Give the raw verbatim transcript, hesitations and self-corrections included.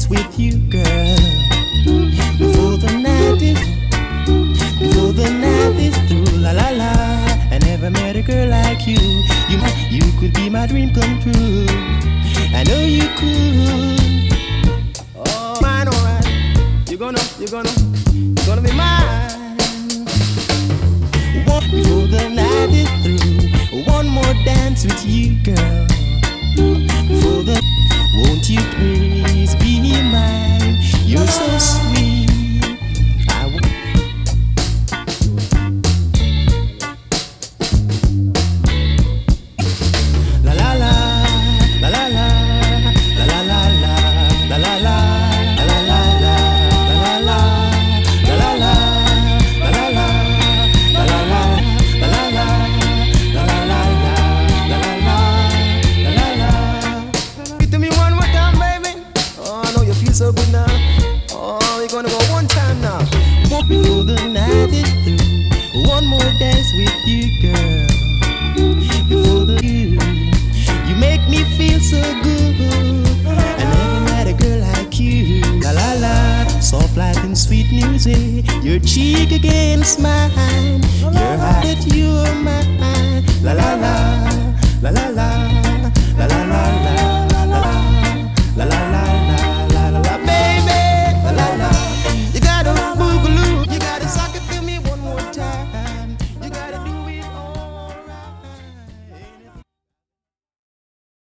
dance with you, girl. Before the night is, before the night is through, la la la. I never met a girl like you. You, you could be my dream come true. I know you could. Oh, mine, alright. You're gonna, you're gonna, you're gonna be mine. Before the night is through, one more dance with you, girl. Before the, won't you please be mine? You're so sweet. I w- La la la, la la la, la la la la, la la la, la la la, la la la, la la la, la la la, la la la, la la la, la la la, la la la, la la la. Give to me one more time, baby. Oh, I know you feel so good now. Oh, we're gonna go one time now. Before the night is through, one more dance with you, girl. Before the you, you make me feel so good. I never met a girl like you. La la la, soft light and sweet music. Your cheek against mine. Your heart that you're mine. La la la, la la la.